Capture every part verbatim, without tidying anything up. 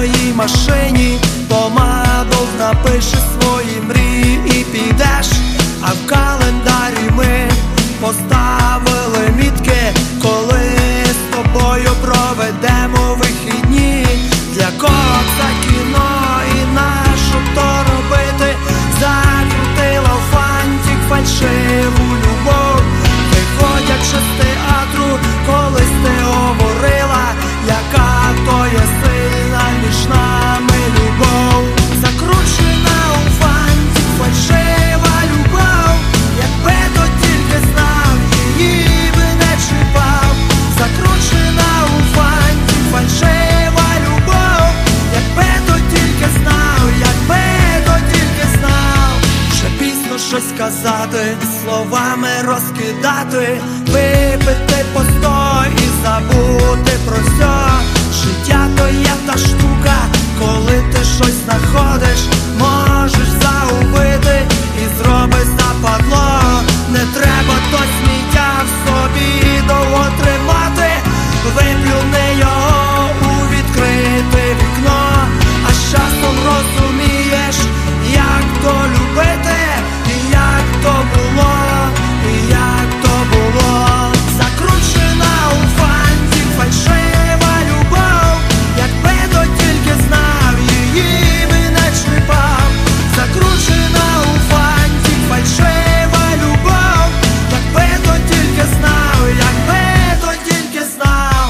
моїй машині помадов, напиши свої мрії і підеш. А в календарі ми поставили мітки, коли з тобою проведемо вихідні. Для кого це кіно і нащо то робити? Закрутила в фантик фальшиву любов. Виходячи з театру, колись ти говорила, яка то є сильна між нами любов. Закручена у фантик фальшива любов, якби то тільки знав, її би не чіпав. Закручена у фантик фальшива любов, якби то тільки знав, якби то тільки знав. Вже пізно щось сказати, словами розкидати, випити постой і забути про все. Життя то є та штука, коли ти щось знаходиш, можеш загубити і зробиш западло. Не треба то сміття в собі довго тримати, виплюни його у відкрите вікно. А з часом розумієш, як то любити, і як то було, і як то було. Закручена у фантик фальшива любов, якби то тільки знав, її би не чіпав. Закручена у фантик фальшива любов, якби то тільки знав, якби то тільки знав.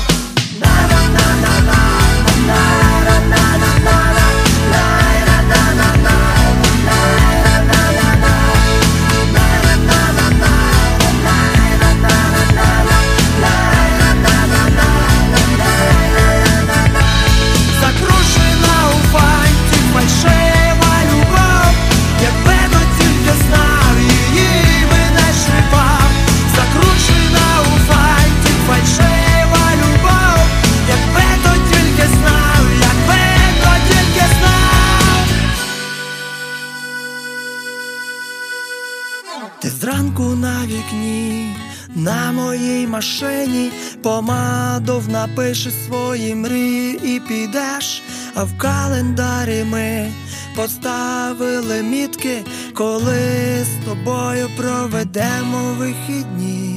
Закручена у фантик фальшива любов, якби то тільки знав, її би не чіпав. Закручена у фантик фальшива любов, якби то тільки знав, якби то тільки знав. Ти зранку на вікні, на моїй машині помадов, напиши свої мрії і підеш. А в календарі ми поставили мітки, коли з тобою проведемо вихідні.